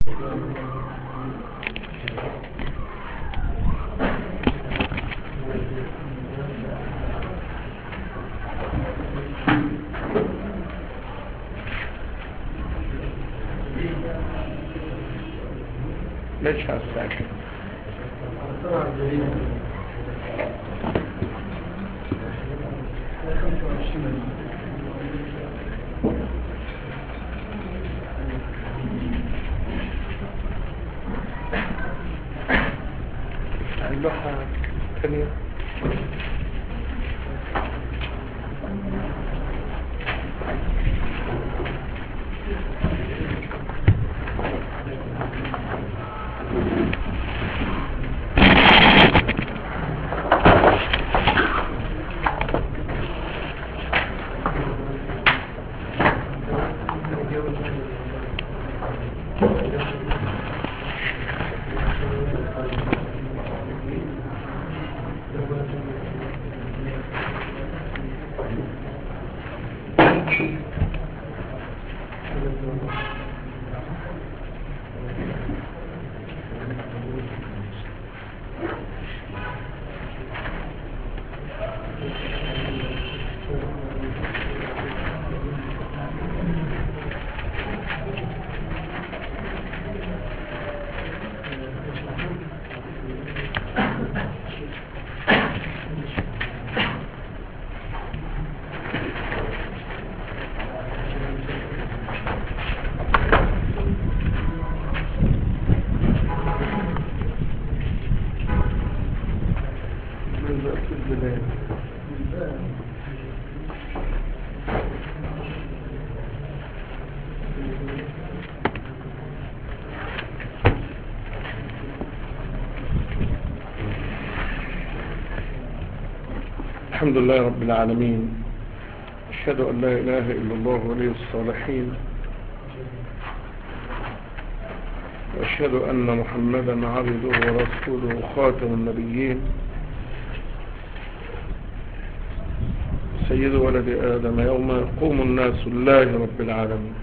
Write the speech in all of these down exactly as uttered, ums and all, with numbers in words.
ليش هالساكن اللوحة الثانية الحمد لله رب العالمين. أشهد أن لا إله إلا الله ولي الصالحين، وأشهد أن محمدا عبده ورسوله خاتم النبيين سيد ولد آدم يوم يقوم الناس لله رب العالمين.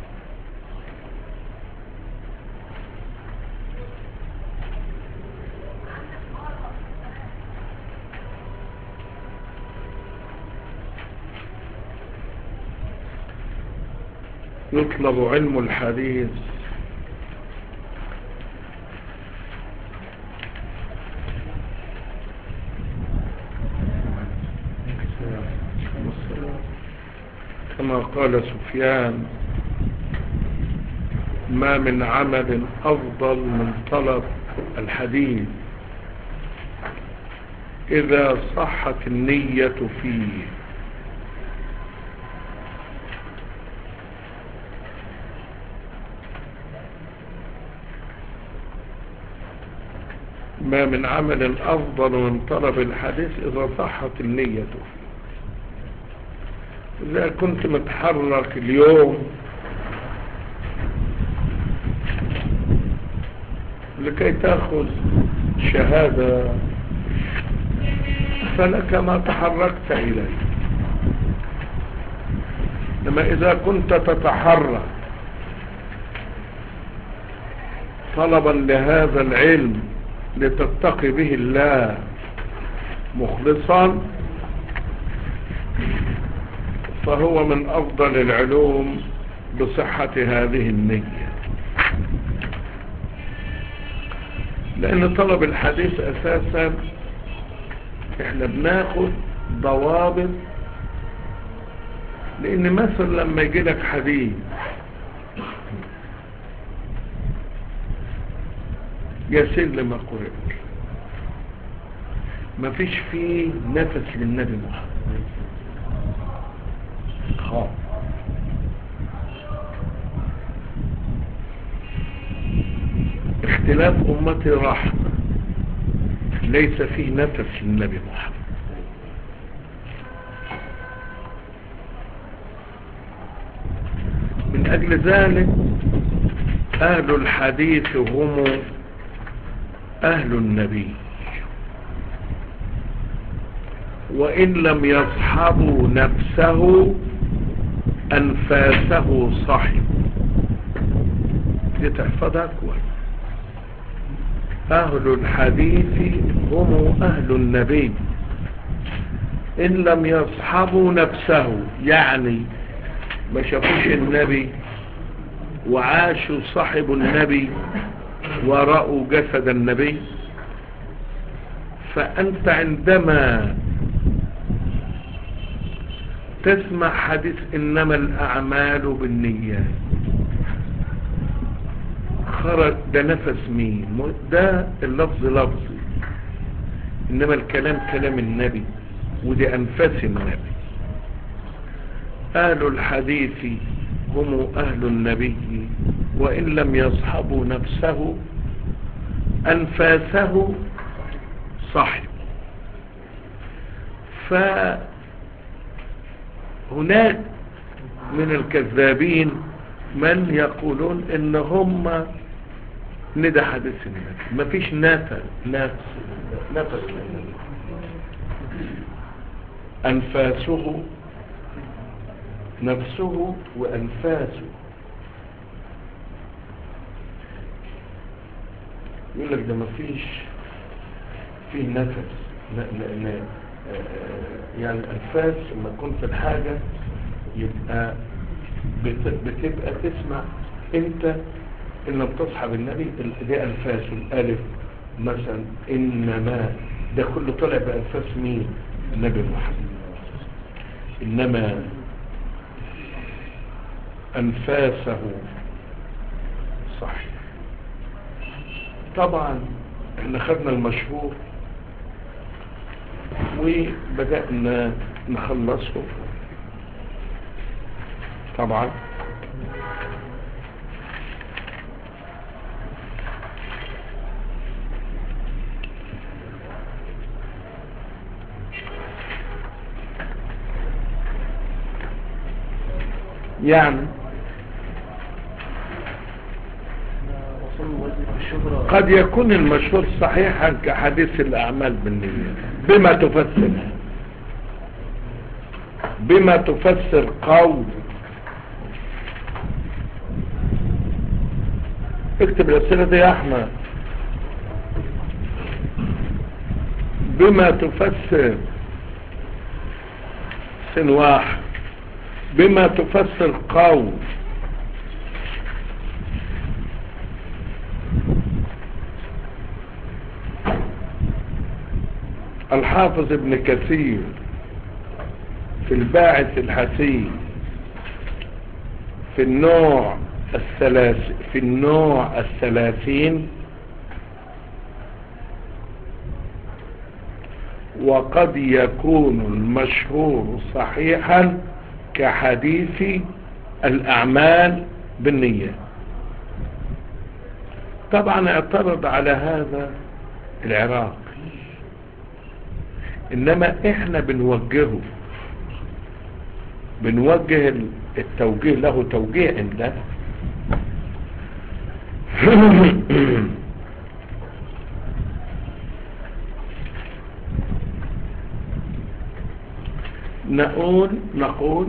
يطلب علم الحديث كما قال سفيان: ما من عمل أفضل من طلب الحديث إذا صحت النية فيه. ما من عمل أفضل من طلب الحديث إذا صحت النية فيه. إذا كنت متحرك اليوم لكي تأخذ شهادة فلك ما تحركت إليه، لما إذا كنت تتحرك طلبا لهذا العلم لتتقي به الله مخلصا، فهو من أفضل العلوم بصحة هذه النية. لأن طلب الحديث أساسا احنا بناخد ضوابط، لأن مثلا لما يجي لك حديث يسير لما قرأت ما فيش فيه نفس للنبي محمد خالص، اختلاف أمتي رحمة، ليس فيه نفس للنبي محمد. من أجل ذلك أهل الحديث هم أهل النبي، وإن لم يصحبوا نفسه أنفاسه صحب. دي تحفظها كويس. أهل الحديث هم أهل النبي إن لم يصحبوا نفسه، يعني ما شافوش النبي وعاشوا صاحب النبي ورأوا جسد النبي. فأنت عندما تسمع حديث إنما الأعمال بالنيات، خرج ده نفس مين؟ ده اللفظ لفظي، إنما الكلام كلام النبي، ودي أنفاس النبي. أهل الحديث هم أهل النبي وإن لم يصحبوا نفسه أنفاسه صحب. فهناك من الكذابين من يقولون إن هم ندى حديث النبي، مفيش نفس نفس نفس أنفاسه نفسه وأنفاسه. يقول لك ده مفيش فيه نفس. لا لا لا يعني الأنفاس لما تكون في الحاجة يبقى بتبقى تسمع انت ان لم تصحب النبي. دي أنفاس الألف مثلا إنما، ده كله طلع بأنفاس مين؟ النبي محمد. إنما أنفاسه صحيح. طبعا احنا خدنا المشهور وبدأنا نخلصه. طبعا يعني قد يكون المشهور صحيحا كحديث الأعمال بالنيات. بما تفسر بما تفسر قول، اكتب الأسئلة دي يا أحمد. بما تفسر سن واحد، بما تفسر قول الحافظ ابن كثير في الباعث الحسين في النوع الثلاث في النوع الثلاثين. وقد يكون المشهور صحيحا كحديث الأعمال بالنية. طبعا اعترض على هذا العراقي، إنما إحنا بنوجهه بنوجه التوجيه له توجيه عندنا. نقول نقول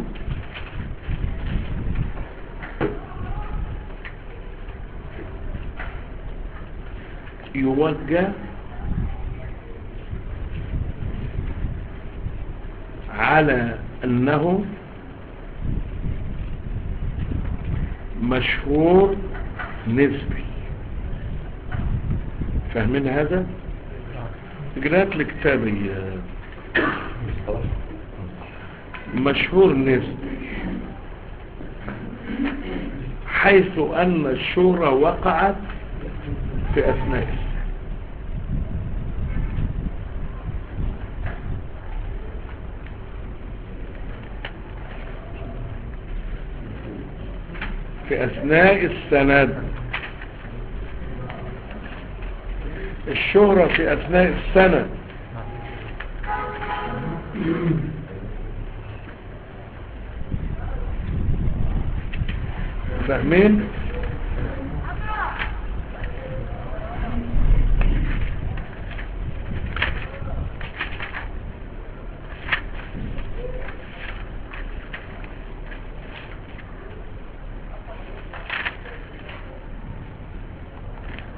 يوجه على أنه مشهور نسبي. فاهمين هذا؟ قرأت لكتابي مشهور نسبي، حيث أن الشورى وقعت في أثناء في أثناء السند. الشهرة في أثناء السنة. فاهمين؟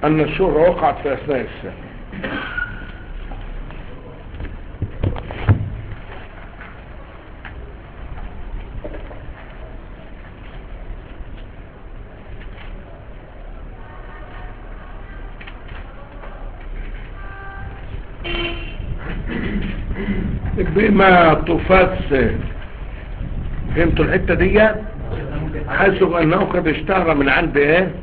أن الشهرة وقعت في أثناء السنة. بما تفسر، فهمتوا الحتة دي؟ حيث أنه قد اشتهر من عند ايه؟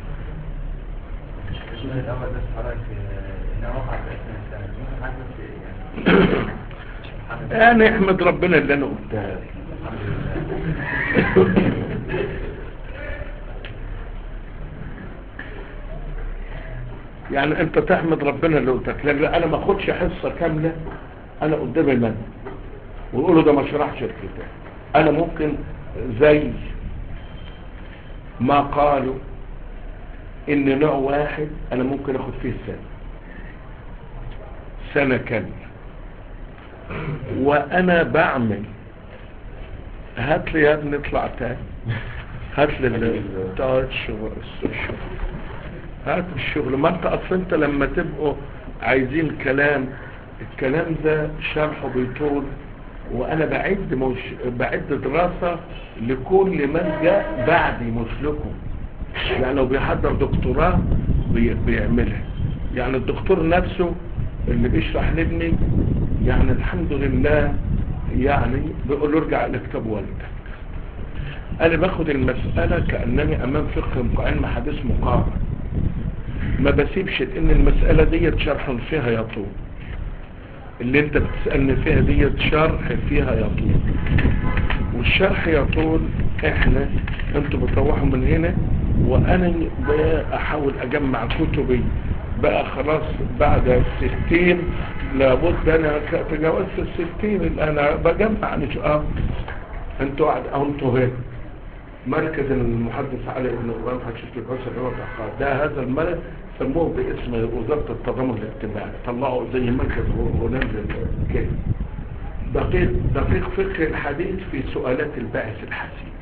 يعني احمد ربنا اللي انا قلتها. يعني انت تحمد ربنا اللي قلتك، لان انا ما اخدش حصة كاملة انا قدام المنهج ويقولوا ده ما شرحش الكتاب. انا ممكن زي ما قالوا ان نوع واحد انا ممكن اخد فيه سنة سنة كاملة، وانا بعمل. هات لي يا ابني اطلع تاني، هات لي الشغل الشغل هات الشغل. ما انت اصل انت لما تبقوا عايزين كلام، الكلام ده شرحه بيطول، وانا بعد مش بعد دراسة لكل من جاء بعدي مثلكم. يعني لو بيحضر دكتوراه بي... بيعملها. يعني الدكتور نفسه اللي بيشرح لابني يعني الحمد لله يعني بيقول له ارجع لكتاب والدك. انا باخد المسألة كأنني امام فقه علم حديث مقارن، ما بسيبش ان المسألة دي شرح فيها يطول، اللي انت بتسألني فيها دي شرح فيها يطول، والشرح يطول. احنا انتوا بتروحوا من هنا وانا بحاول اجمع كتبي بقى خلاص بعد الستين. لابد انا تجاوزت الستين الان بجمع اه انتوا قاعد او انتوا هنا مركز المحدث علي بن ابراهيم حشيش الكوثر اللي هو تحقق ده. هذا المركز سموه باسم وزارة التضامن الاجتماعي، طلعوا زي مركز هولندا كده. دقيق دقيق فقه الحديث في سؤالات الباحث الحثيث.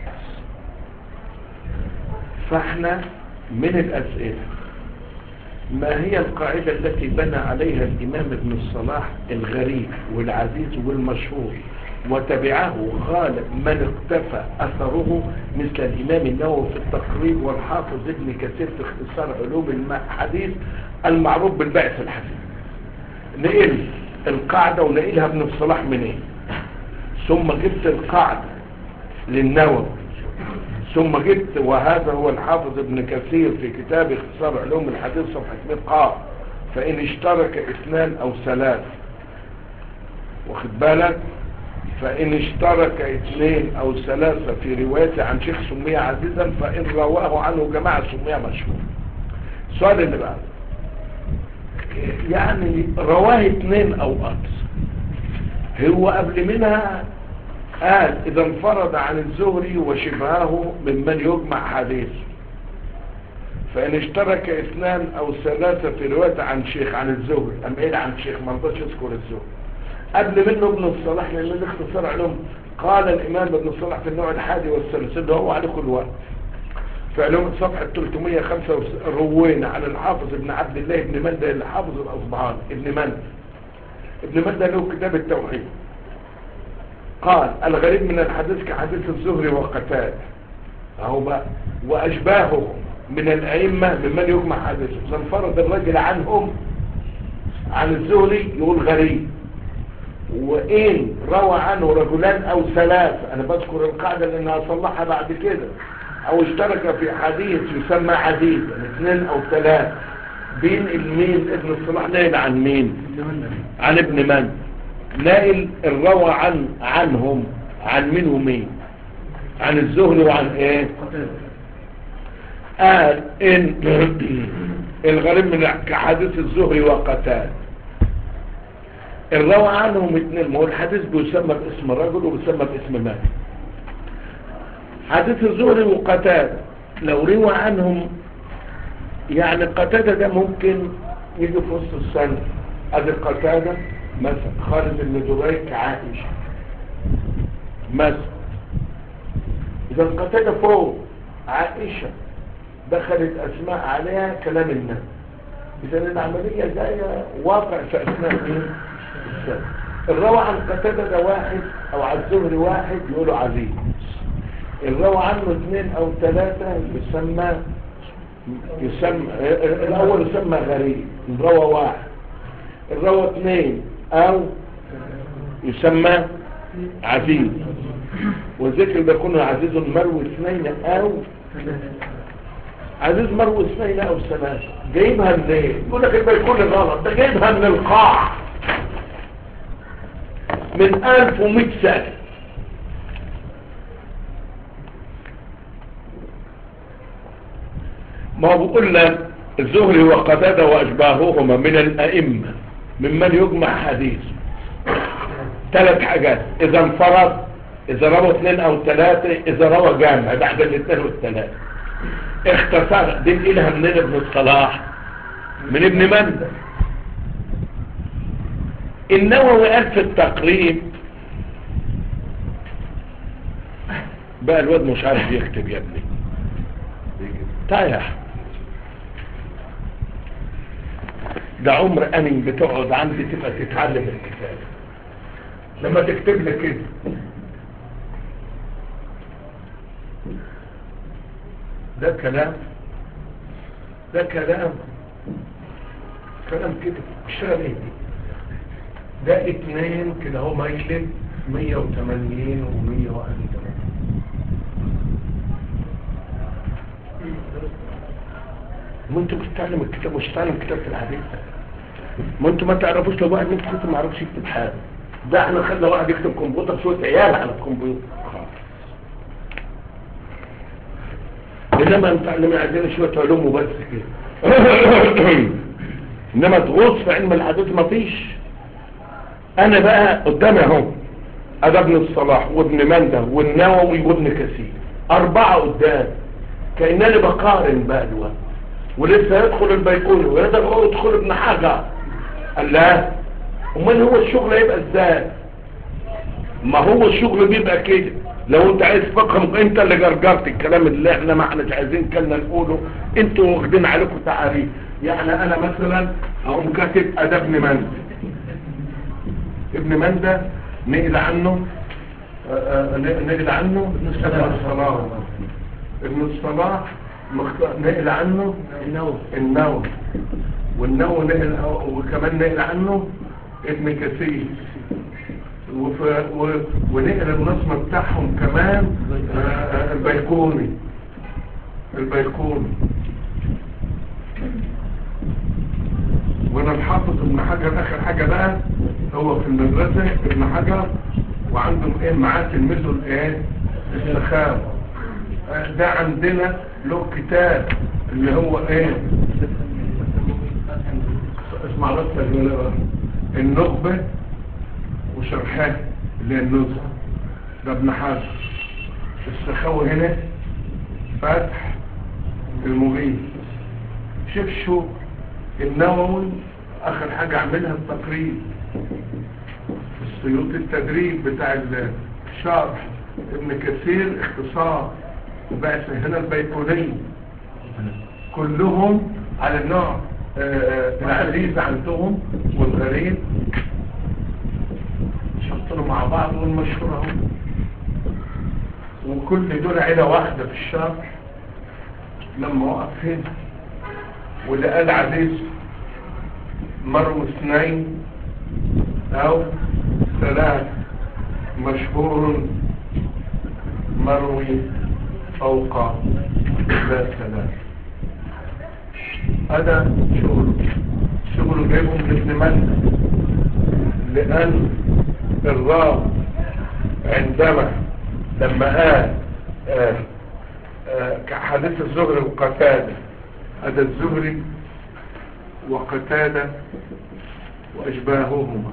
فاحنا من الاسئله ما هي القاعدة التي بنى عليها الامام ابن الصلاح الغريب والعزيز والمشهور وتبعه غالب من اقتفى اثره مثل الامام النووي في التقريب والحافظ ابن كثير في اختصار علوم الحديث المعروف بالباحث الحثيث. نقل القاعدة ونقلها ابن الصلاح من ايه، ثم جبت القاعدة للنووي، ثم جبت وهذا هو الحافظ ابن كثير في كتاب اختصار علوم الحديث صفحة مئة قال فإن اشترك اثنان أو ثلاث، واخد بالك، فإن اشترك اثنين أو ثلاثة في روايته عن شيخ سمية عزيزا فإن رواه عنه جماعة سمية مشهور. السؤال اللي بعد يعني رواه اثنين أو أكثر، هو قبل منها قال إذا انفرد عن الزهري وشبهه ممن يجمع حديثه، فإن اشترك اثنان أو ثلاثة في رواية عن شيخ عن الزهري أم إيه عن شيخ ما رضاش يذكر الزهري. قبل منه ابن الصلاح لأن الاختصار علوم قال الإمام ابن الصلاح في النوع الحادي والثلاثين اللي هو عليه كل وقت في علوم صفحة ثلاثمئة وخمسة روينا عن الحافظ ابن عبد الله ابن مندى الحافظ الأصبهاني ابن مندى ابن مندى له كتاب التوحيد قال الغريب من الحديث كحديث الزهري وقتاده اهو بقى واشباهه من الائمه ممن يجمع حديثه. اذا انفرد الرجل عنهم عن الزهري يقول غريب، وان روى عنه رجلان او ثلاثه انا بذكر القاعده لانها اصلحها بعد كده او اشترك في حديث يسمى حديثا اثنين او ثلاثه بين المين ابن الصلاح نائل عن مين عن ابن من نائل الروى عن عنهم عن مين ومين عن الزهري وعن ايه قال ان الغريب من كحديث الزهري وقتال الروى عنهم اثنين. ما هو الحديث بيسمى باسم رجل وبيسمى باسم مال. حديث الزهري وقتال لو روى عنهم يعني قتادة ده ممكن يجي في وسط السنة. ادي قتادة مثلا خالد بن دريك عائشة مثلا، اذا قتادة فوق عائشة دخلت اسماء عليها كلام النبي إذا العملية جاية واقع في أثناء مين؟ السنة. الروى عن قتادة ده واحد أو عن الزهري واحد يقولوا عزيز، الروى عنه اثنين أو ثلاثة يسمى يسمى الأول يسمى غريب، الروى واحد. الروى اثنين أو يسمى عزيز، والذكر بيكون عزيز مروي اثنين أو عزيز مروي اثنين أو ثلاثة. جايبها منين؟ يقول لك يبقى يكون غلط، ده جايبها من القاع من ألف ومئة سنة. ما هو بقول لك الزهري وقتادة وأشباههما من الأئمة ممن يجمع حديث ثلاث حاجات: إذا انفرد، إذا روى اثنين أو ثلاثة، إذا روى جامع بعد الاثنين والثلاثة. اختصار دي إلها من ابن الصلاح من ابن مندى. النووي قال في التقريب بقى الواد مش عارف يكتب يا ابني تايح. ده عمر أني بتقعد عندي تبقى تتعلم الكتاب لما تكتب لك كده. ده كلام ده كلام كلام كده اشتغل ايه؟ ده اتنين كده هو ميلد مية وتمانين ومية واحد وتمانين. ما انتوا بتتعلم الكتاب مش تعلم كتاب في الحديث. ما انتوا ما تعرفوش لو واحد منكم كتب ما يعرفش يكتب حاجه. ده احنا خدنا واحد يكتب كمبيوتر شويه عيال على الكمبيوتر. انما متعلمين عندنا شويه علوم وبس كده. انما تغوص في علم الحديث ما فيش. انا بقى قدامي اهو ادي ابن الصلاح وابن مندى والنووي وابن كثير، اربعه قدام كانني بقارن بقى دلوقتي. ولسه يدخل البيكوني ويدخل ابن حجر. قال لا، امال هو الشغل هيبقى ازاي؟ ما هو الشغل بيبقى كده. لو انت عايز فقهم انت اللي جرجرت الكلام اللي احنا ما احناش عايزين كنا نقوله، انتوا واخدين عليكم تعاريف. يعني انا مثلا اقوم كاتب ادب ابن مندى. ابن مندى نقل عنه نقل عنه ابن الصلاح. ابن الصلاح نقل عنه النووي، والنووي نقل وكمان نقل عنه ابن كثير، ونقل النظم بتاعهم كمان البيكوني البيكوني وانا الحافظ ابن حجر اخر حاجة بقى هو في المدرسة ابن حجر، وعندهم ايه معاه تلميذه الايه السخاوي. ده عندنا له كتاب اللي هو ايه اسمع بس النخبة وشرحها اللي هي النزهة. ده ابن حجر. السخاوي هنا فتح المغيث. شوف شو النووي اخر حاجة عملها التقريب، السيوط التدريب بتاع الشرح. ابن كثير اختصار وبعث هنا البيكوني. كلهم على النوع العزيز عندهم والغريب شطروا مع بعض والمشهور اهو. وكل دول عيلة واحدة في الشرح. لما وقف هنا واللي قال عزيز مروي اثنين او ثلاث، مشهور مروي فوق لا ثلاث. هذا شغل شغل جايبهم من ابن مندى. لأن الراوي عندما لما قال آه آه كحديث الزهري وقتادة، هذا الزهري وقتادة وأشباههما،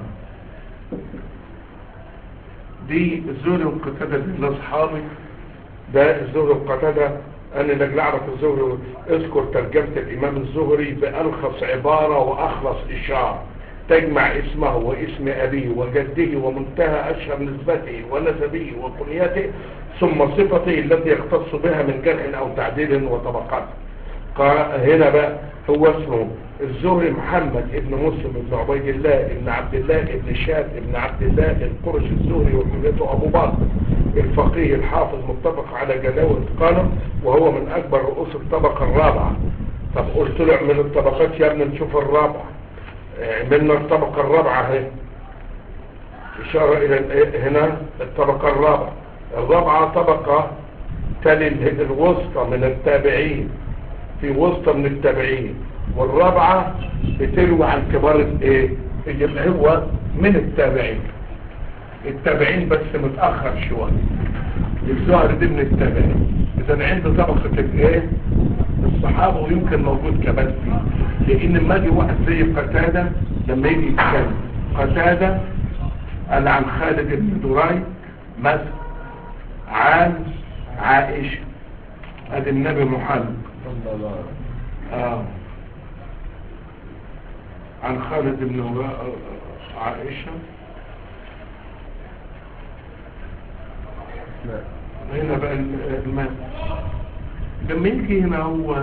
دي الزهري وقتادة دي الأصحابي. ده الزهري وقتادة أنا لك نعرف الزهري اذكر ترجمة الإمام الزهري بألخص عبارة وأخلص إشارة تجمع اسمه واسم أبيه وجده ومنتهى أشهر نسبته ونسبه وكنيته ثم صفته التي يختص بها من جرح أو تعديل وطبقات. هنا بقى هو اسمه الزهري محمد ابن مسلم ابن عبيد الله ابن عبد الله ابن شاب ابن عبد الله القرش الزهري وكنيته ابو بكر الفقيه الحافظ متفق على جلاوه اتقانه، وهو من اكبر رؤوس الطبقه الرابعه. طب قلت له اعمل الطبقات يا ابني نشوف الرابعه. عملنا الطبقه الرابعه اهي، اشاره الى هنا الطبقه الرابعه. الرابعه طبقه تلي الوسطى من التابعين، في وسطى من التابعين، والرابعه بتلوي عن كبار الايه، يبقى هو من التابعين. التابعين بس متاخر شويه. الزهري دي من التابعين، اذا عنده طبقه الايه الصحابه، ويمكن موجود كمان فيه. لان لما يجي واحد زي قتاده لما يجي يتكلم قتاده قال عن خالد بن دريد مثلا عن عائشه، ادي النبي محمد صلى الله عليه وسلم اه عن خالد بن عائشه. هنا بقى المال لما يجي هنا هو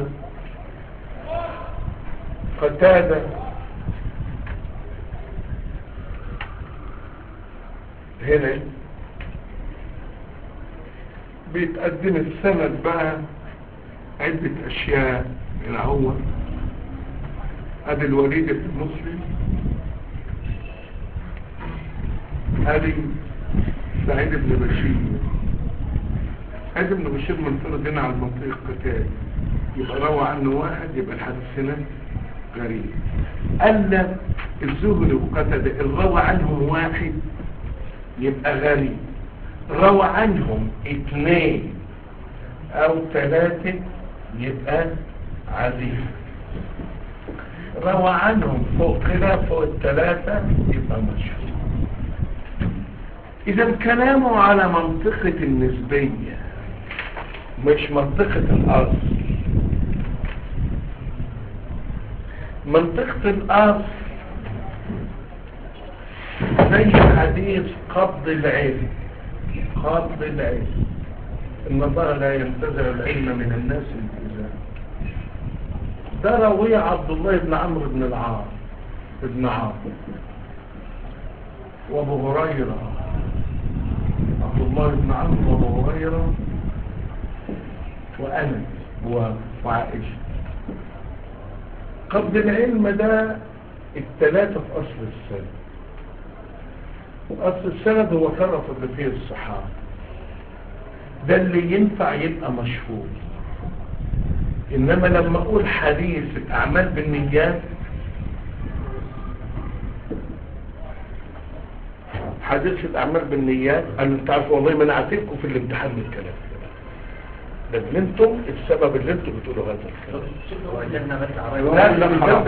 قتادة هنا بيتقدم السند بقى عدة اشياء. هنا هو ادي الوليد بن مسلم، ادي سعيد بن بشير. سعيد بن بشير منفرد هنا على المنطقة قتادة، يبقى روى عنه واحد، يبقى الحديث هنا غريب. قال الزهري وقتادة الروى عنهم واحد يبقى غريب، روى عنهم اثنين او ثلاثة يبقى عزيز، روى عنهم فوق كده فوق الثلاثة يبقى مشهور. اذا كلامه على منطقة النسبية مش منطقة الاصل. منطقة الاصل زي حديث قبض العلم، قبض العلم ان الله لا ينتزع العلم من الناس الانتزاع. ده رويه عبد الله بن عمرو بن العاص ابن عاص وابو هريره، عبد الله بن عمرو وابو هريره وانس وعائشه. قبض العلم ده الثلاثه في اصل السنه. اصل السند هو طرف اللي فيه الصحابه، ده اللي ينفع يبقى مشهور. انما لما اقول حديث الاعمال بالنيات، حديث الاعمال بالنيات انا انت عارف والله ما انا عاتبكم في الامتحان من الكلام ده، ده انتم السبب اللي انتم بتقولوا هذا الكلام. لا لا خلاص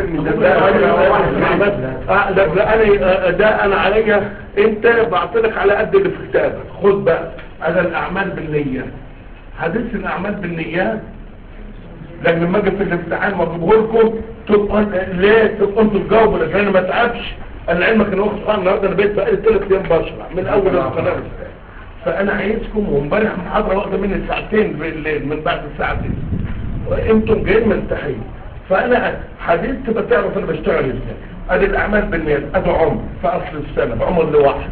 لا لا انا ده انا عليا، انت بعطيلك على قد اللي في كتابك. خد بقى هذا الاعمال بالنيات، حديث الاعمال بالنيات لما ما اجي في الامتحان واجيبه لكم تبقى ليه تبقوا انتوا تجاوبوا، لكن انا ما اتعبش. انا علمك ان وقت صحيح النهارده انا بقيت بقالي ثلاث ايام بشرح من اول القناه، فانا عايزكم. وامبارح محاضره واخده مني ساعتين بالليل من بعد الساعه تسعة، انتم جايين ملتحين، فانا حديث تبقى تعرف انا بشتغل ازاي. ادي الاعمال بالنيات، ادي عمر في اصل السنه عمر لوحده.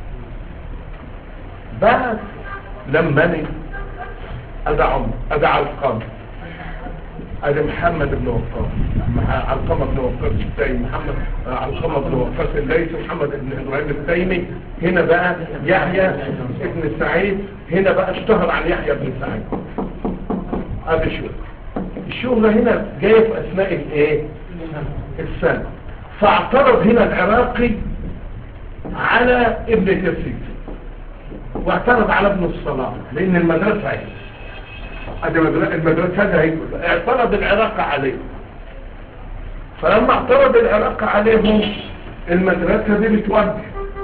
بعد لما انا ادي عمر ادي علقمه، ادي محمد بن وقاص، علقمه بن وقاص التيمي، محمد علقمه بن وقاص الليثي، محمد بن ابراهيم التيمي. هنا بقى يحيى ابن سعيد، هنا بقى اشتهر عن يحيى بن سعيد. ادي شو الشهرة هنا جايه في اثناء الايه السنه. فاعترض هنا العراقي على ابن كثير، واعترض على ابن الصلاح، لان المدرسه هي ادي المدرسه هي اعترض العراقي عليه. فلما اعترض العراقي عليهم المدرسه دي بتوجه.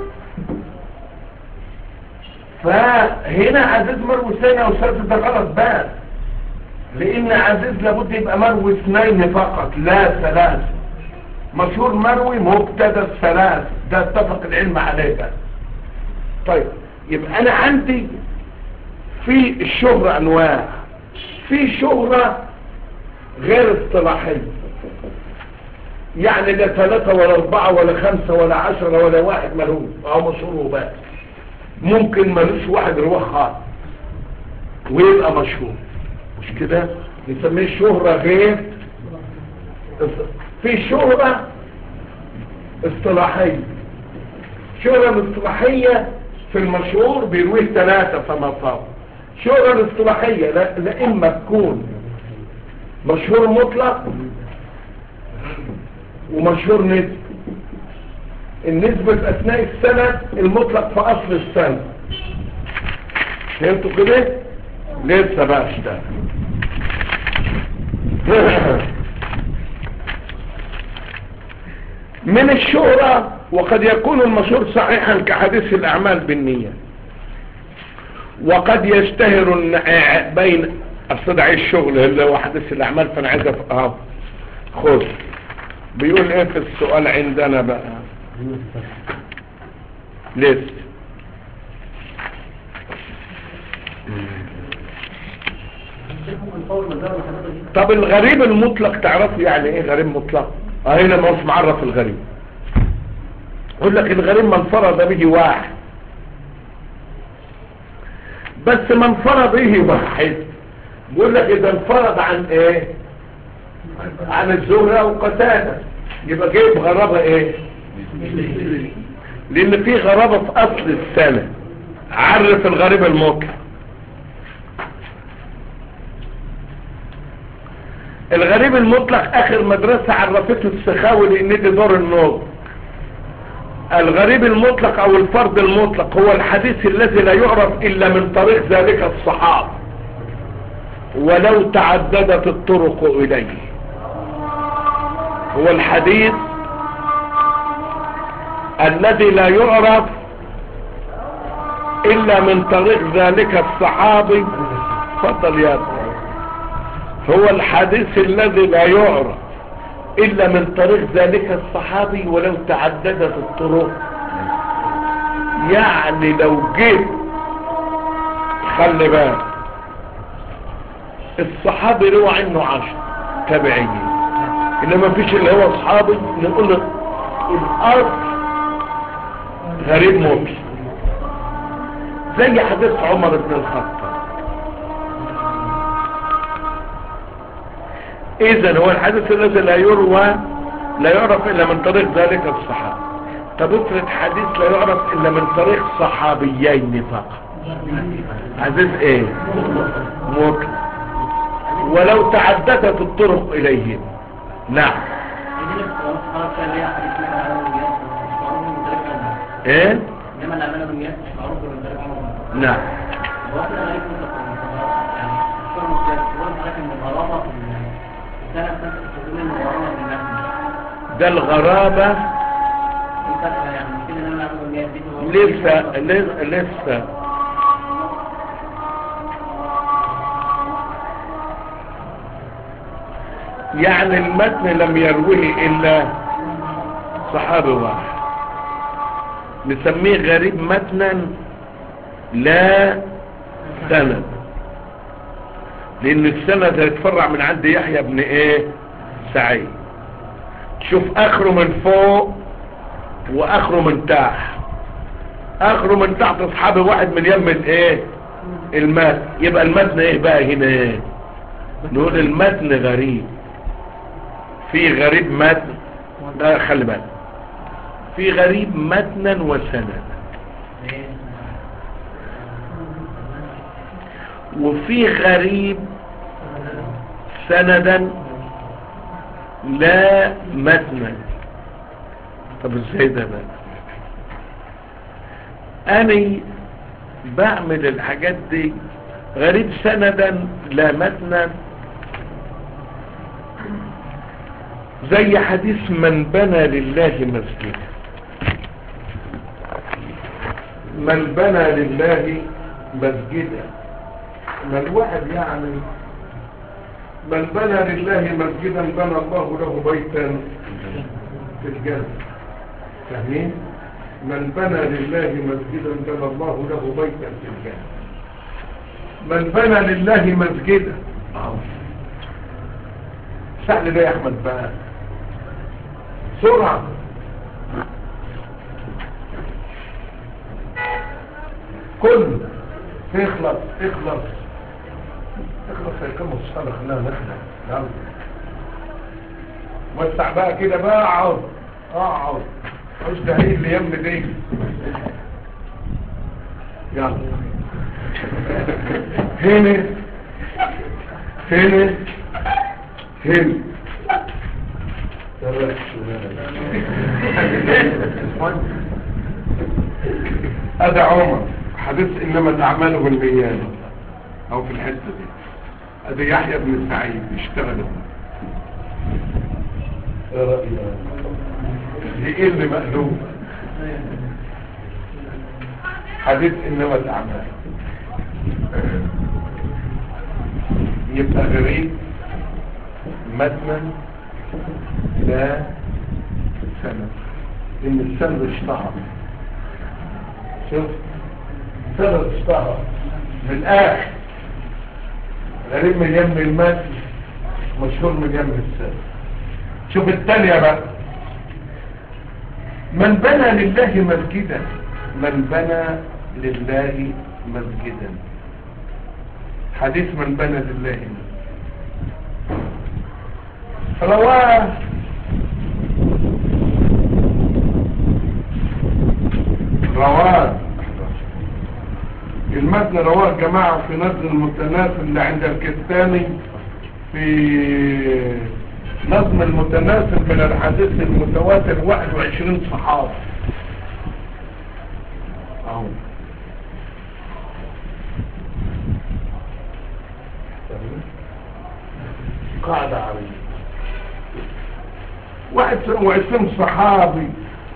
فهنا عزيز مروي اثنين او ثلاثه ده غلط بقى، لان عزيز لابد يبقى مروي اثنين فقط لا ثلاثه. مشهور مروي مبتدا الثلاث، ده اتفق العلم عليه بقى. طيب يبقى انا عندي في الشهرة انواع. في شهرة غير اصطلاحية، يعني لا ثلاثة ولا أربعة ولا خمسة ولا عشرة ولا واحد ملهوش أو مشهور وبس. ممكن ملوش واحد رواه خالص ويبقى مشهور، مش كده؟ نسميه شهرة غير. في شهرة اصطلاحية. شهرة الاصطلاحية في المشهور بيرويه ثلاثة فما فوق. شهرة الاصطلاحية لا, لا إما تكون مشهور مطلق ومشهور نسبي. النسبة أثناء السنة، المطلق في أصل السنة. فهمتوا كده؟ لسه بقى اشتغل. من الشهرة وقد يكون المشهور صحيحا كحديث الأعمال بالنية، وقد يشتهر بين الصدع الشغل اللي هو حديث الأعمال. فأنا عايز أفهم خذ بيقول ايه في السؤال عندنا بقى لسه. طب الغريب المطلق تعرفوا يعني ايه غريب مطلق؟ اه هنا ما هوش معرف الغريب. يقول لك الغريب من فرض به واحد، بس من فرض به واحد بيقول لك اذا انفرض عن ايه؟ عن الزهرة او قتادة، يبقى جايب غرابة ايه؟ لان في غرابة في اصل السنة. عرف الغريب المطلق. الغريب المطلق اخر مدرسة عرفته السخاوي لان دي دور النور. الغريب المطلق او الفرد المطلق هو الحديث الذي لا يعرف الا من طريق ذلك الصحابي ولو تعددت الطرق اليه. هو الحديث الذي لا يعرف الا من طريق ذلك الصحابي. فضل يا ابني. هو الحديث الذي لا يعرف الا من طريق ذلك الصحابي ولو تعددت الطرق. يعني لو جيت خلي بالك الصحابي روى عنه عشر تابعين، انما فيش اللي هو اصحابي نقول له الارض غريب موت. زي حديث عمر بن الخطاب. اذا هو الحديث الذي لا يروى لا يعرف الا من طريق ذلك الصحابي. طب افرض حديث لا يعرف الا من طريق صحابيين فقط، حديث ايه؟ مطلق ولو تعددت الطرق اليه. نعم. ايه؟ نعم. ده الغرابة لسه لسه لسه يعني المتن لم يروه الا صحابي واحد، نسميه غريب متنا لا سند، لان السند هيتفرع من عند يحيى بن ايه سعيد. شوف اخره من فوق واخره من تحت. اخره من تحت اصحابي واحد من يم الايه المتن. يبقى المتن ايه بقى هنا ايه؟ نقول المتن غريب. في غريب متن، لا خلي بالك، في غريب متنا وسندا، وفي غريب سندا لا متنا. طب ازاي ده بقى؟ انا بعمل الحاجات دي غريب سندا لا متنا، زي حديث من بنى لله مسجدا. من بنى لله مسجدا، ما الواحد يعني من بنى لله مسجدا بنى الله له بيتا في الجنة. فاهمين؟ من بنى لله مسجدا بنى الله له بيتا في الجنة. من بنى لله مسجدا سهل ده يا احمد بقى بسرعة. كل تخلص تخلص تخلص هيكون الصلاة. خلينا نخلص. يلا وسع بقى كده بقى. اقعد اقعد مش دهيل اللي يم دي. يلا هنا هنا هنا هذا عمر حديث انما الاعمال بالنيات او في الحته دي. هذا يحيى بن سعيد اشتغل دي ايه اللي مقلوب حديث انما الاعمال يبقى غريب متنا لا سند ان السند اشتهر. شوف السند اشتهر من الاخر. غريب من يم المتن مشهور من يم السند. شوف الثانية بقى. من بنى لله مسجدا من بنى لله مسجدا. حديث من بنى لله رواه رواه المتن رواه جماعة في نزل المتناسل اللي عند الكتاني في نظم المتناسل من الحديث المتواتر واحد وعشرين صحابة اهو. قاعدة عريضة واحد وعشرين صحابي.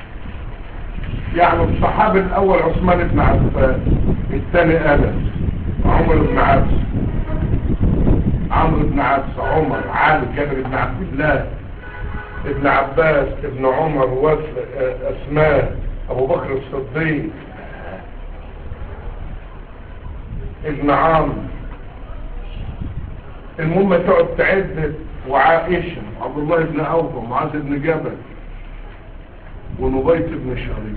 يعني الصحابي الاول عثمان بن عفان، الثاني انس، عمر بن عبس، عمرو بن عبس، عمر، علي، جابر بن عبد الله، ابن عباس، ابن عمر، وفد اسماء، ابو بكر الصديق، ابن عمرو. المهم تقعد تعد. وعائشة، عبد الله بن اوفى، معاذ بن جبل، ونبيت بن شريف.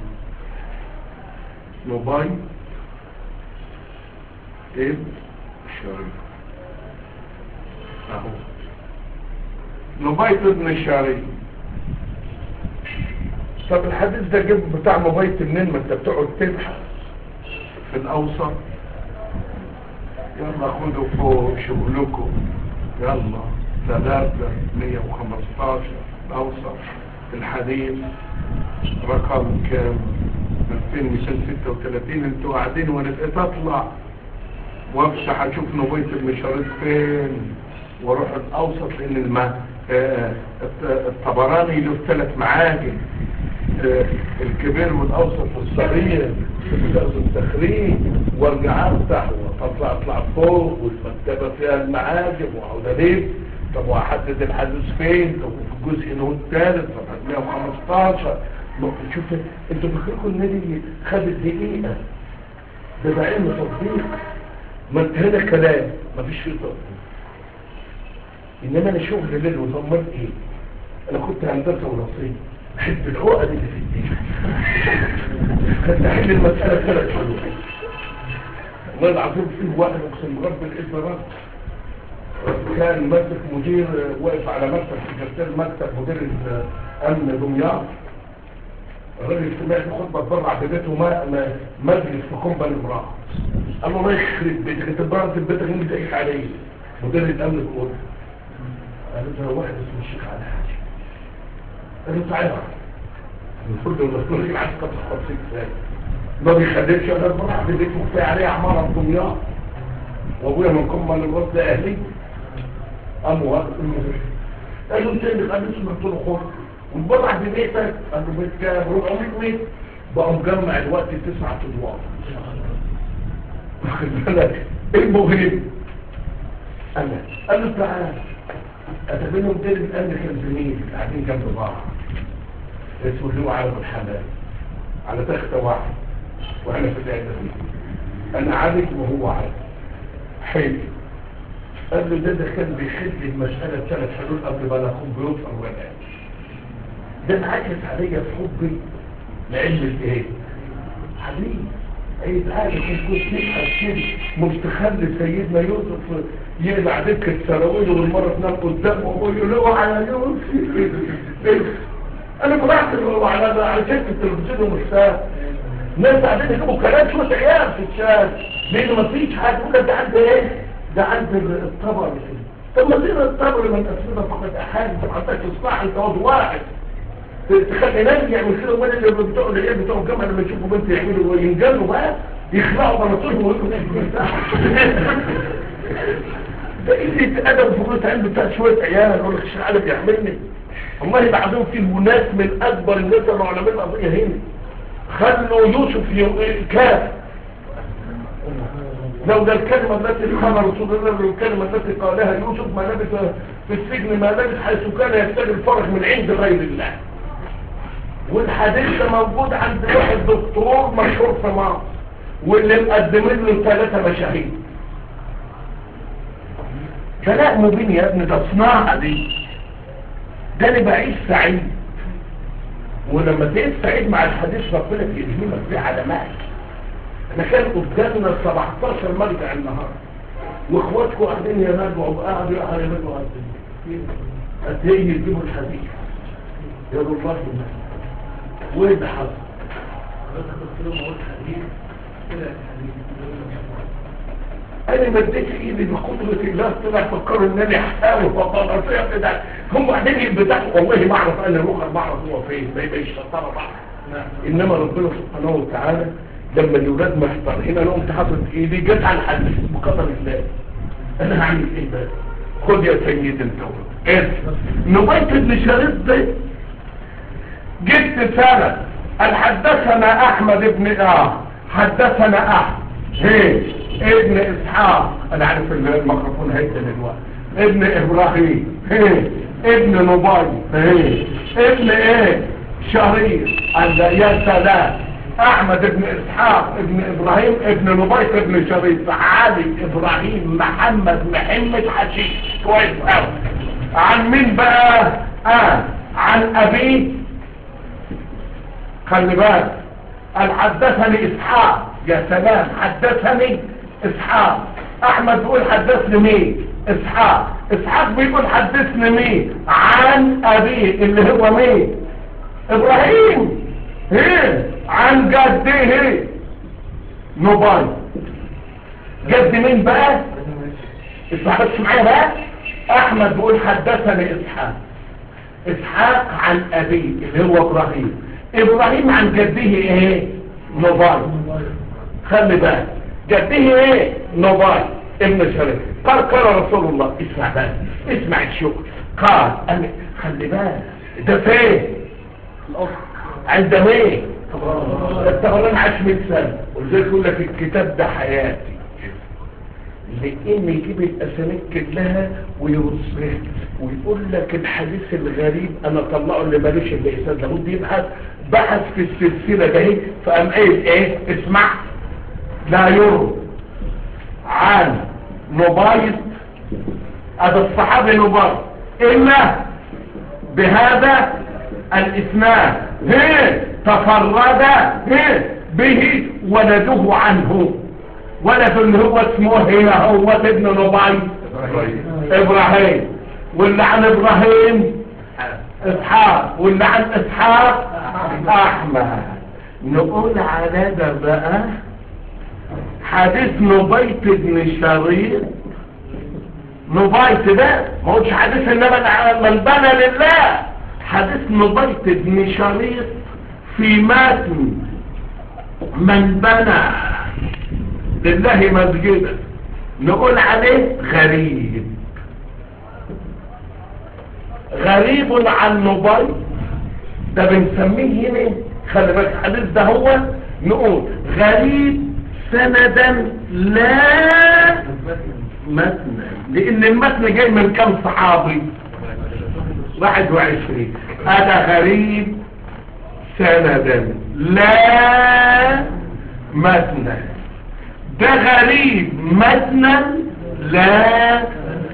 نبيت ابن شريف اهو. نبيت ابن شريف. طب الحديث ده جيب بتاع نبيت منين؟ ما انت بتقعد تبحث في الاوسط. يلا خدوا فوق شغلكم. يلا ثلاثة مية وخمستاشر الاوسط الحديث رقم كام؟ ألفين ومئتين وستة وثلاثين. انتوا قاعدين وانا بقيت اطلع وافتح اشوف نبيت بن شريف فين واروح الاوسط. لان الماء الطبراني له ثلاث معاجم، الكبير والاوسط والصغير بتاخد التخريج. وارجع افتح واطلع اطلع فوق والمكتبه فيها المعاجم واقعد الف. طب واحدد الحديث فين؟ طب في الجزء اللي هو الثالث صفحه مية وخمستاشر. شوف انتوا فاكرين النبي خدت دقيقه؟ ده ده علم تطبيق. ما انت هنا كلام ما فيش فيه تطبيق. انما انا شغل ليل وضمن ايه؟ انا كنت هندسه ورصيد احب العقد اللي في الدين. كنت احل المساله ثلاث حلول. والله العظيم فيه واحد اقسم برب الاسم رب كان ماسك مدير واقف على مكتب سكرتير مكتب مدير الامن دمياط. الراجل سمع له خطبه اتبرع ببيته ما مجلس في كومباني امراه. قال له الله يخرب بيتك انت اتبرعت في بيتك انت تعيش عليه. مدير الامن بيقول قال له واحد اسمه الشيخ على حاجه. قال له تعالى المفروض ان الدكتور يبعت قطع خطيب ثاني ما بيخليكش. انا اتبرع ببيته كفايه عليه عماره في دمياط وابويا من كومباني امراه ده اهلي. قام واقف المدير قال له انت اللي قال له سمعت له خطبه واتبرع ببيتك. قال له بيت كام؟ أربعمية متر. بقى مجمع الوقت تسعة ادوار. واخد بالك؟ المهم انا قال له تعالى اتبنوا مدير الامن كان زميلي قاعدين جنب بعض اسمه له عرب الحلال على تخته واحد وانا في العده دي. انا عالج وهو عالج. حلو قال له ده ده كان بيحل المسألة ثلاث حلول قبل ما ناخد بيوفر ولا ده انعكس عليا في حبي لعلم الايه؟ حبيبي عيد عادة كنت تبحث كده مستخل سيدنا يوسف يقلع دكة سراويل والمرة تنام قدامه ويقول له على يوسف انا طلعت على على شاشة التلفزيون ومشتاق ناس قاعدين يجيبوا كلام شوية عيال في الشارع لانه مفيش حاجة يقول لك ده عند ايه؟ ده عند الطبر طب ما زين الطبر من اسئلة فقط احاد انت ما عندكش اصلاح انت وضع واحد تخلي ناس يعمل كده ومن اللي بتوع العيال بتوع الجامعة لما يشوفوا بنت يعملوا وينجلوا بقى يخلعوا بناطيلهم ويقولوا ده قلة ادب وقلة علم بتاع شوية عيال يقول لك الشيخ علي بيعملني والله بعدهم في ناس من اكبر الناس العلماء القضية هنا خلوا يوسف كاف لو ده الكلمة التي قال رسول الله لو الكلمة التي قالها يوسف ما لبث في السجن ما لبث حيث كان يبتغي الفرج من عند غير الله والحديث ده موجود عند واحد دكتور مشهور في مصر واللي مقدمين له ثلاثة مشاهير كلام مبين يا ابني ده صناعة دي ده اللي بعيش سعيد ولما تعيش سعيد مع الحديث ربنا يلهمك فيه علامات انا كان قدامنا سبعتاشر مرجع النهارده واخواتكم قاعدين يراجعوا قاعدوا يراجعوا قد ايه يجيبوا الحديث يا الله وايه اللي حصل انا ما اديتش ايدي بقدرة الله طلع فكروا ان انا احاول وطلعت ده هم قاعدين يبدأوا والله ما اعرف انا الاخر ما اعرف هو فين ما يبقى يشطر بعض انما ربنا سبحانه وتعالى لما الولاد محتار هنا انا قمت حاطط ايدي جت على الحديث بقدر الله انا هعمل ايه بقى خد يا سيدي انت ايه نبيت ابن شريط ده جبت سنة قال حدثنا احمد ابن اه حدثنا احمد هي ابن اسحاق انا عارف الميكروفون هيدا دلوقتي ابن ابراهيم هي ابن نبي هي ابن ايه شريف قال يا سلام احمد ابن اسحاق ابن ابراهيم ابن نبيط ابن شريف علي ابراهيم محمد محمد حشيش كويس قوي عن مين بقى اه عن ابيه خلي بالك قال حدثني اسحاق يا سلام حدثني اسحاق احمد بيقول حدثني مين اسحاق اسحاق بيقول حدثني مين عن ابيه اللي هو مين ابراهيم ايه عن جده نبي جد مين بقى اسمع بس معايا بقى احمد بيقول حدثني اسحاق اسحاق عن ابيه اللي هو ابراهيم ابراهيم عن جده ايه نبي خلي بالك جده ايه نبي ابن شريف قال قال رسول الله اسمع بقى اسمع الشكر قال خلي بالك ده فين عند مين التغران عاش مئة سنة ولذلك يقول لك الكتاب ده حياتي لان يجيب الاسانيد كلها ويوصلها ويقول لك الحديث الغريب انا طلعه اللي مالوش الا اسناد لابد يبحث بحث في السلسله ده ايه فقام قايل ايه اسمع لا يروى عن نبيط هذا الصحابي نبيط الا بهذا الاسناد هي تفرد هي به ولده عنه ولد اللي هو اسمه هي هو ابن نبي ابراهيم واللي عن ابراهيم اسحاق واللي عن اسحاق احمد نقول على ده بقى حديث نبيط بن شريط نبيط ده ما هوش حديث انما من بنى لله حديث نبيط بن شريط في متن من بنى لله مسجدا نقول عليه غريب غريب عن نبي ده بنسميه هنا خلي بالك الحديث ده هو نقول غريب سندا لا متن لان المتن جاي من كم صحابي واحد وعشرين هذا غريب سندا لا متن ده غريب متنا لا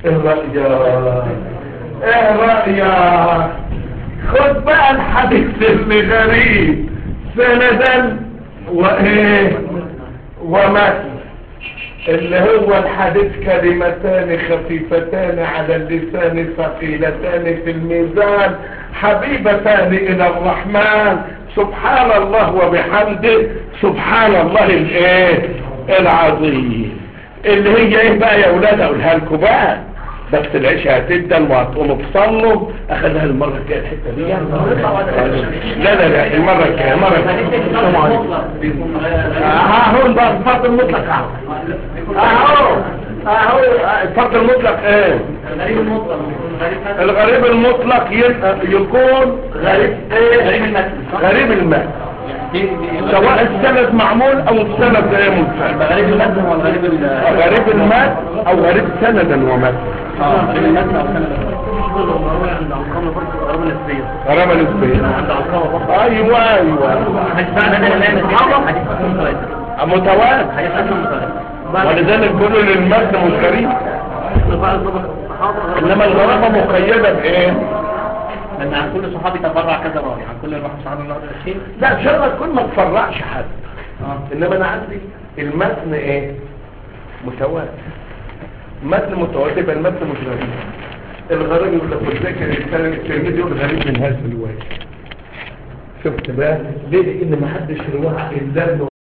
ايه رأيك ايه رأيك؟ خد بقى الحديث اللي غريب سندا وايه ومتن، اللي هو الحديث كلمتان خفيفتان على اللسان ثقيلتان في الميزان حبيبتان الى الرحمن سبحان الله وبحمده سبحان الله الايه العظيم. اللي هي ايه بقى يا اولاد؟ اقولها لكم بقى بس العشاء هتبدا وهتقوموا تصلوا. اخذها المره الجايه الحته دي. لا لا لا المره الجايه المره الجايه. اهو بقى الفرد المطلق اهو اهو اهو الفرد المطلق ايه؟ الغريب المطلق. الغريب المطلق يكون غريب ايه؟ غريب المتن. غريب المتن سواء السند معمول او السند ايه منفرد. غريب المتن هو غريب غريب المتن او غريب سندا ومتن. اه غريب المتن او سندا. عند القامه برضه غرابه نسبيه. غرابه نسبيه عند القامه برضه. ايوه ايوه متواتر. ولذلك بيقولوا للمتن مش غريب، انما الغرابه مقيده بايه؟ لان عن كل صحابي تفرع كذا راوي، عن كل واحد صحابي النهارده الشيء. لا شرط كل ما تفرعش حد. اه انما انا عندي المتن ايه؟ متواتر. متن متواتر يبقى المتن مش غريب. الغريب يقول لك والذكر الانسان الترمذي يقول غريب من هذا الوجه. شفت بقى ليه؟ لان ما حدش رواه الا